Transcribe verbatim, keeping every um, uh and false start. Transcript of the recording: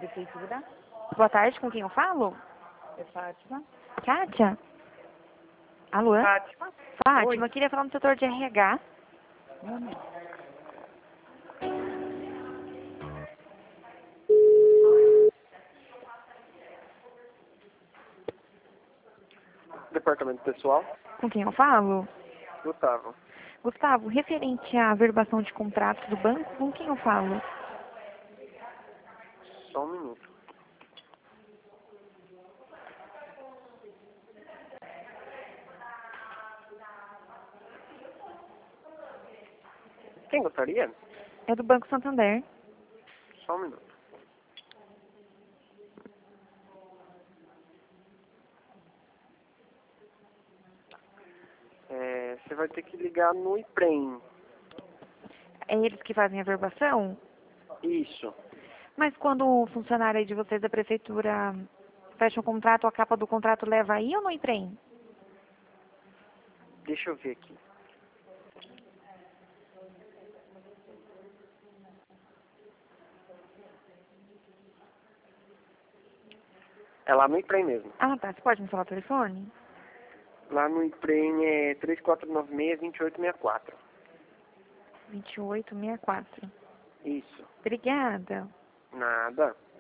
Prefeitura. Boa tarde, com quem eu falo? É Fátima. Kátia? Alô? Fátima. Fátima, Oi. eu queria falar no setor de R H. Um momento. Departamento pessoal, Com quem eu falo? Gustavo. Gustavo, referente à averbação de contratos do banco, com quem eu falo? Só um minuto. Quem gostaria? É do Banco Santander. Só um minuto. É, você vai ter que ligar no IPREM. É eles que fazem a averbação? Isso. Mas quando o funcionário aí de vocês da prefeitura fecha um contrato, a capa do contrato leva aí ou no IPREM? Deixa eu ver aqui. É lá no IPREM mesmo. Ah, tá. Você pode me falar o telefone? Lá no IPREM é três quatro nove seis, dois oito seis quatro. vinte e oito sessenta e quatro. Isso. Obrigada. Nada.